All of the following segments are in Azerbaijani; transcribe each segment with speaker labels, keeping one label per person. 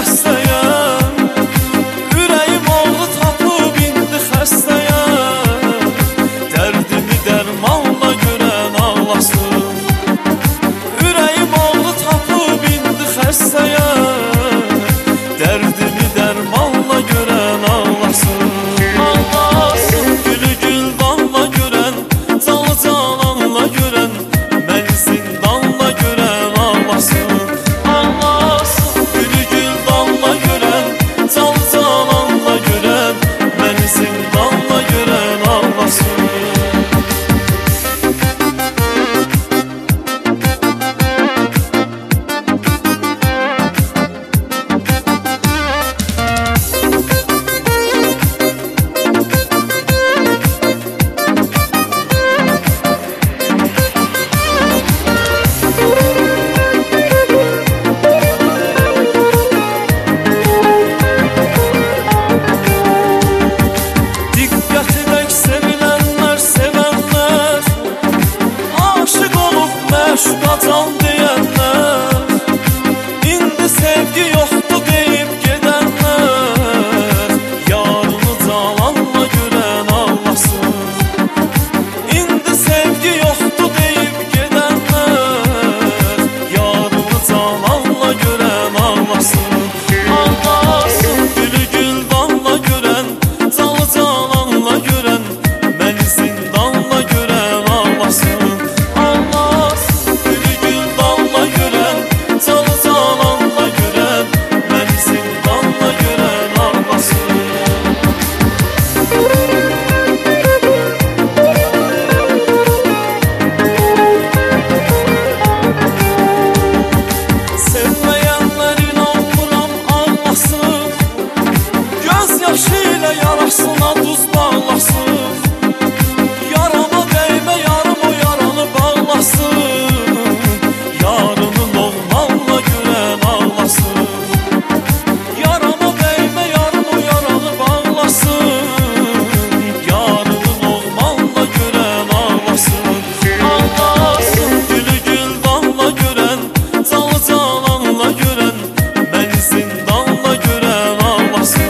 Speaker 1: xəstəyəm. Ürəyim oldu tapıb indi xəstəyəm. Dərdimi dərmanla görən ağlasın. Ürəyim oldu tapıb indi xəstəyəm. Dərdimi dərmanla görən ağlasın. Ağlasın gülü güldanla görən, canı cananla görən, məni zindanla görən ağlasın. Ağlasın gülü güldanla görən, canı cananla görən, məni zindanla görən ağlasın. Can deyənlər, indi sevgi yoxdur deyib gedənlər, yarını calanla görən ağlasın. İndi sevgi yoxdur deyib gedənlər, yarını calanla görən ağlasın. Ağlasın gülü güldanla görən, canı cananla görən, məni zindanla görən ağlasın. Yaşıyla yarasına duz bağlasın. Yarama değme yarım o yaranı bağlasın. Yarını loğmanla görən ağlasın. Yarama değme yarım o yaranı bağlasın. Yarını loğmanla görən ağlasın. Ağlasın gülü güldanla görən, canı cananla görən, məni zindanla görən ağlasın.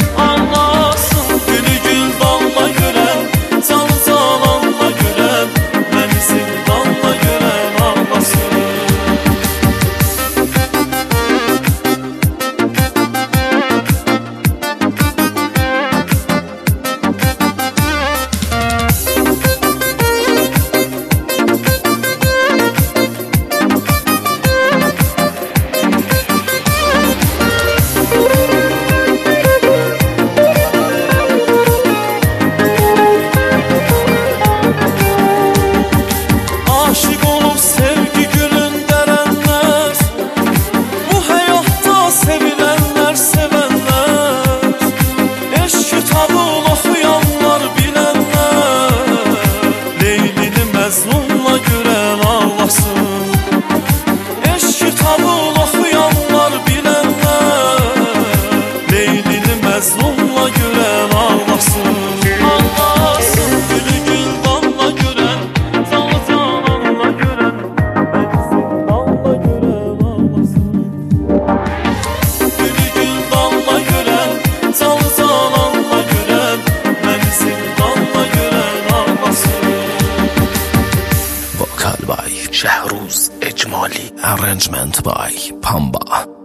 Speaker 1: Məzlumla görən ağlasın. Eşq kitabını oxuyanlar bilənlər, Leylini məzlumla görən ağlasın. Ağlasın gülü güldanla görən, canı cananla görən, məni zindanla görən ağlasın. Gülü güldanla görən, canı cananla görən, məni zindanla görən ağlasın.
Speaker 2: Vocal by Shahruz Ejmali. Arrangement by Pamba.